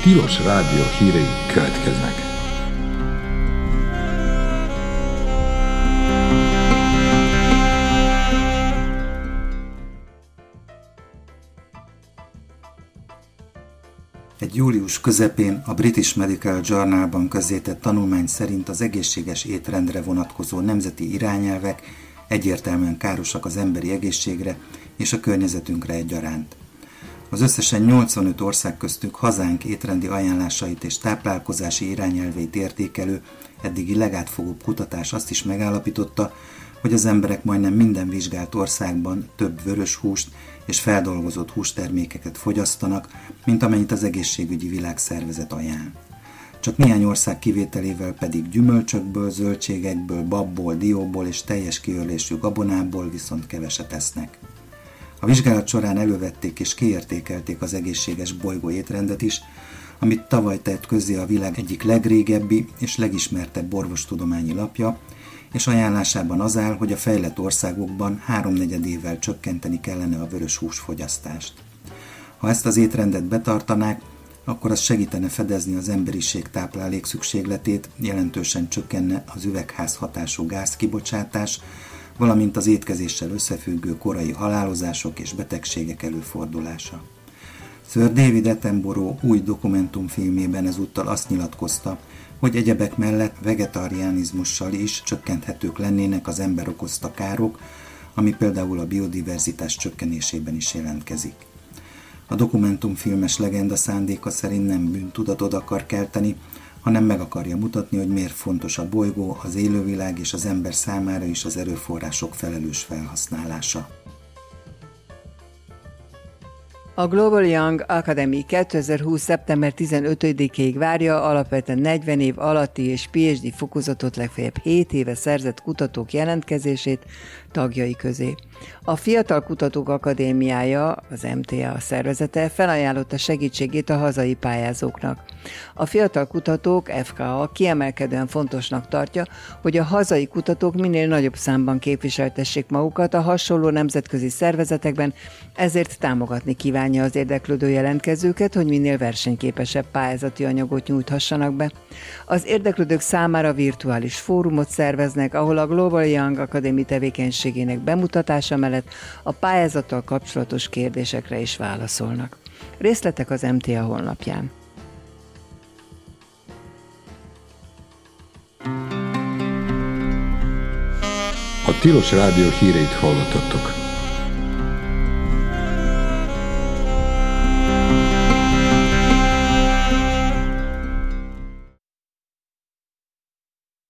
Tilos Rádió hírei következnek. Egy július közepén a British Medical Journalban közzétett tanulmány szerint az egészséges étrendre vonatkozó nemzeti irányelvek egyértelműen károsak az emberi egészségre és a környezetünkre egyaránt. Az összesen 85 ország köztük hazánk étrendi ajánlásait és táplálkozási irányelveit értékelő eddigi legátfogóbb kutatás azt is megállapította, hogy az emberek majdnem minden vizsgált országban több vörös húst és feldolgozott hústermékeket fogyasztanak, mint amennyit az egészségügyi világszervezet ajánl. Csak néhány ország kivételével pedig gyümölcsökből, zöldségekből, babból, dióból és teljes kiörlésű gabonából viszont keveset esznek. A vizsgálat során elővették és kiértékelték az egészséges bolygó étrendet is, amit tavaly tett közzé a világ egyik legrégebbi és legismertebb orvostudományi lapja, és ajánlásában az áll, hogy a fejlett országokban 3/4-ével csökkenteni kellene a vörös húsfogyasztást. Ha ezt az étrendet betartanák, akkor az segítene fedezni az emberiség táplálék szükségletét, jelentősen csökkenne az üvegházhatású gázkibocsátás, valamint az étkezéssel összefüggő korai halálozások és betegségek előfordulása. Sir David Attenborough új dokumentumfilmében ezúttal azt nyilatkozta, hogy egyebek mellett vegetariánizmussal is csökkenthetők lennének az ember okozta károk, ami például a biodiverzitás csökkenésében is jelentkezik. A dokumentumfilmes legenda szándéka szerint nem bűntudatot akar kelteni, hanem meg akarja mutatni, hogy miért fontos a bolygó, az élővilág és az ember számára is az erőforrások felelős felhasználása. A Global Young Academy 2020. szeptember 15-ig várja alapvetően 40 év alatti és PhD fokozatot legfeljebb 7 éve szerzett kutatók jelentkezését tagjai közé. A Fiatal Kutatók Akadémiája, az MTA szervezete felajánlotta segítségét a hazai pályázóknak. A fiatal kutatók FKA kiemelkedően fontosnak tartja, hogy a hazai kutatók minél nagyobb számban képviseltessék magukat a hasonló nemzetközi szervezetekben, ezért támogatni kívánja az érdeklődő jelentkezőket, hogy minél versenyképesebb pályázati anyagot nyújthassanak be. Az érdeklődők számára virtuális fórumot szerveznek, ahol a Global Young Academy tevékenységének bemutatása mellett a pályázattal kapcsolatos kérdésekre is válaszolnak. Részletek az MTA honlapján. A Tilos Rádió híreit hallottatok.